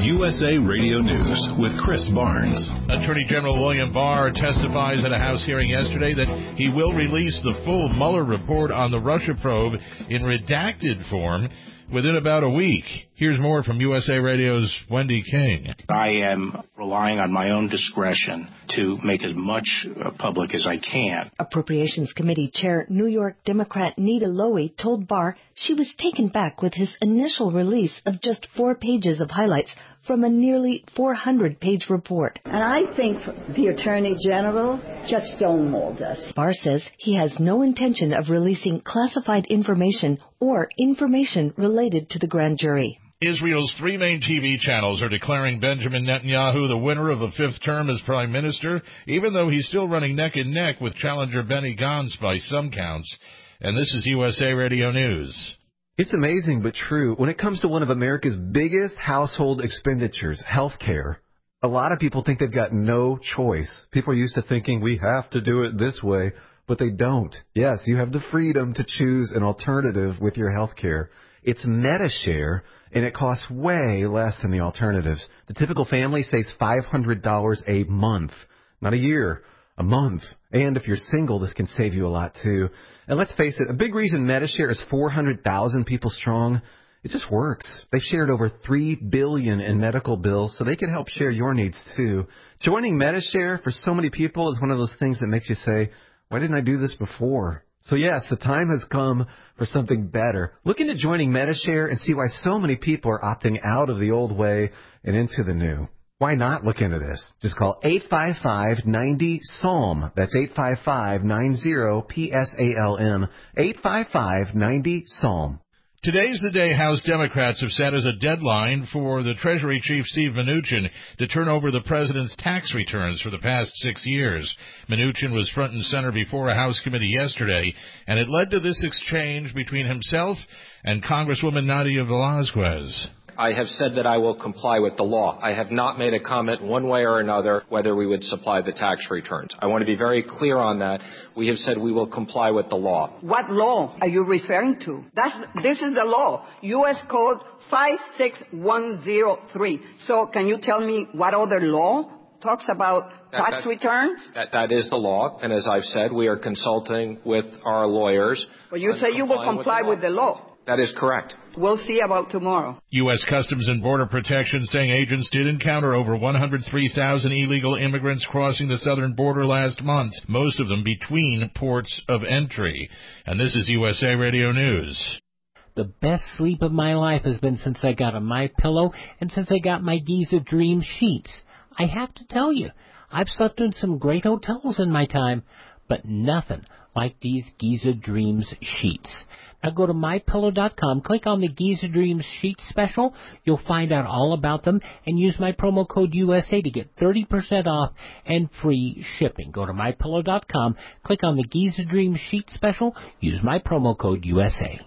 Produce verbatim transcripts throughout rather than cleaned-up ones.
U S A Radio News with Chris Barnes. Attorney General William Barr testifies at a House hearing yesterday that he will release the full Mueller report on the Russia probe in redacted form within about a week. Here's more from U S A Radio's Wendy King. I am relying on my own discretion to make as much public as I can. Appropriations Committee Chair New York Democrat Nita Lowey told Barr she was taken back with his initial release of just four pages of highlights from a nearly four hundred page report. And I think the Attorney General just stonewalled us. Barr says he has no intention of releasing classified information or information related to the grand jury. Israel's three main T V channels are declaring Benjamin Netanyahu the winner of a fifth term as prime minister, even though he's still running neck and neck with challenger Benny Gantz by some counts. And this is U S A Radio News. It's amazing but true. When it comes to one of America's biggest household expenditures, health care, a lot of people think they've got no choice. People are used to thinking we have to do it this way, but they don't. Yes, you have the freedom to choose an alternative with your health care. It's Medi-Share, and it costs way less than the alternatives. The typical family saves five hundred dollars a month, not a year, a month. And if you're single, this can save you a lot, too. And let's face it, a big reason Medi-Share is four hundred thousand people strong, it just works. They've shared over three billion dollars in medical bills, so they can help share your needs, too. Joining Medi-Share for so many people is one of those things that makes you say, why didn't I do this before? So, yes, the time has come for something better. Look into joining Medi-Share and see why so many people are opting out of the old way and into the new. Why not look into this? Just call eight five five, nine zero, S A L M. That's eight five five, nine zero, P S A L M. eight five five, nine zero, S A L M. Today's the day House Democrats have set as a deadline for the Treasury Chief Steve Mnuchin to turn over the president's tax returns for the past six years. Mnuchin was front and center before a House committee yesterday, and it led to this exchange between himself and Congresswoman Nadia Velázquez. I have said that I will comply with the law. I have not made a comment one way or another whether we would supply the tax returns. I want to be very clear on that. We have said we will comply with the law. What law are you referring to? That's, this is the law, U S Code five six one zero three. So can you tell me what other law talks about tax that, that, returns? That, that is the law, and as I've said, we are consulting with our lawyers. But you say you will comply with the law. That is correct. We'll see about tomorrow. U S Customs and Border Protection saying agents did encounter over one hundred three thousand illegal immigrants crossing the southern border last month, most of them between ports of entry. And this is U S A Radio News. The best sleep of my life has been since I got a MyPillow and since I got my Giza Dream sheets. I have to tell you, I've slept in some great hotels in my time, but nothing like these Giza Dreams sheets. Now go to my pillow dot com, click on the Giza Dreams Sheet Special. You'll find out all about them and use my promo code U S A to get thirty percent off and free shipping. Go to my pillow dot com, click on the Giza Dreams Sheet Special, use my promo code U S A.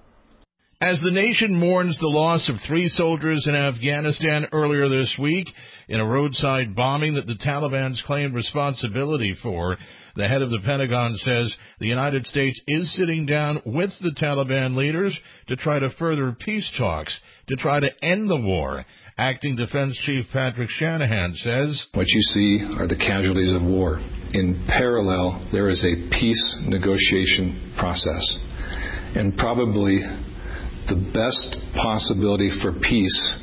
As the nation mourns the loss of three soldiers in Afghanistan earlier this week in a roadside bombing that the Taliban's claimed responsibility for, the head of the Pentagon says the United States is sitting down with the Taliban leaders to try to further peace talks, to try to end the war. Acting Defense Chief Patrick Shanahan says, what you see are the casualties of war. In parallel, there is a peace negotiation process. And probably the best possibility for peace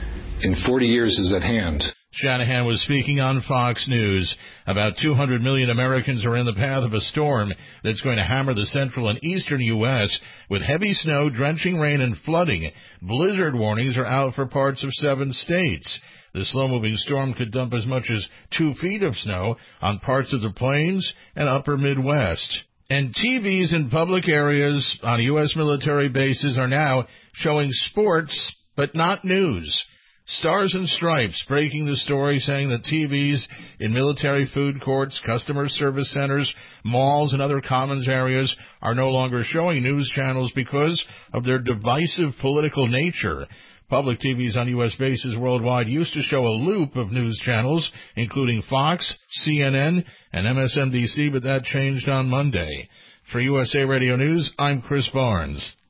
in forty years is at hand. Shanahan was speaking on Fox News. About two hundred million Americans are in the path of a storm that's going to hammer the central and eastern U S with heavy snow, drenching rain, and flooding. Blizzard warnings are out for parts of seven states. The slow-moving storm could dump as much as two feet of snow on parts of the plains and upper Midwest. And T Vs in public areas on U S military bases are now showing sports, but not news. Stars and Stripes breaking the story, saying that T Vs in military food courts, customer service centers, malls, and other commons areas are no longer showing news channels because of their divisive political nature. Public T Vs on U S bases worldwide used to show a loop of news channels, including Fox, C N N, and M S N B C, but that changed on Monday. For U S A Radio News, I'm Chris Barnes.